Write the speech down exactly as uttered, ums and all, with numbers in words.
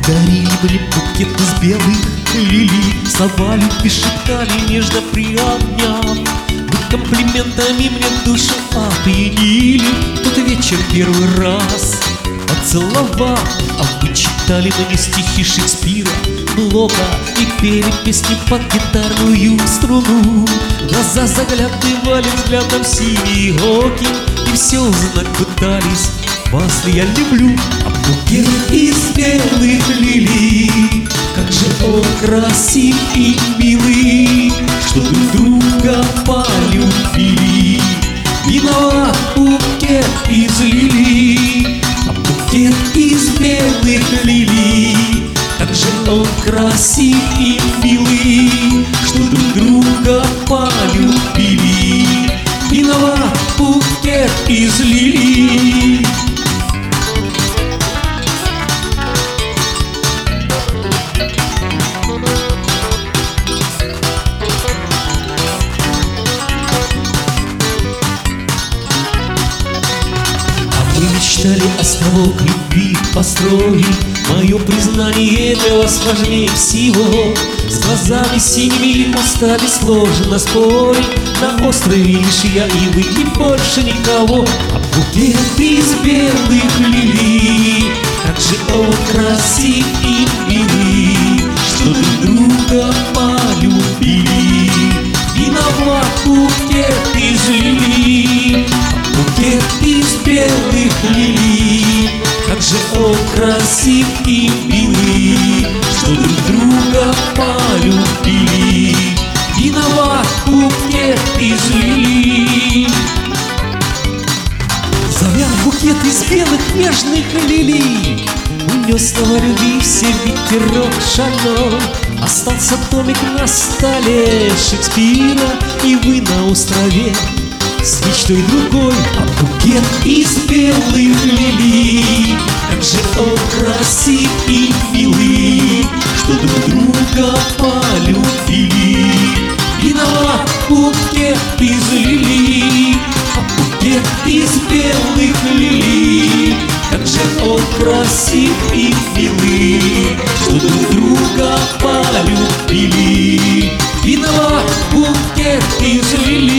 Дарили мне букет из белых лилий, слова любви шептали, нежно приобняв. Вы комплиментами мне душу опьянили, тот вечер первый раз поцеловав. А вы читали мне стихи Шекспира, Блока и пели песни под гитарную струну. В глаза заглядывали взглядом синие оки, и все узнать пытались, вас ли я люблю. А букет из белых лилий, как же он красив и милый, что друг друга полюбили. Виноват букет из лилий, а букет из белых лилий, как же он красив и милый, что друг друга полюбили. Виноват букет из лилий. Мечтали островок любви построить, мое признание для вас важнее всего. С глазами синими устали сложно спорить, на острове лишь я и вы, и больше никого. А букет из белых лилий, как же он красив и милый, что друг друга полюбили. Виноват букет из лилий, букет из белых лилий, как же он красив и милый, что друг друга полюбили. Виноват букет из лилий. Завял букет из белых нежных лилий, унес снова любви все ветерок шагнул. Остался домик на столе Шекспира, и вы на острове с мечтой другой. А букет из белых лилий, как же он красив и милый, что друг друга полюбили. Виноват букет из лилий, а букет из белых лилий, как же он красив и милый, что друг друга полюбили. Виноват букет из лилий.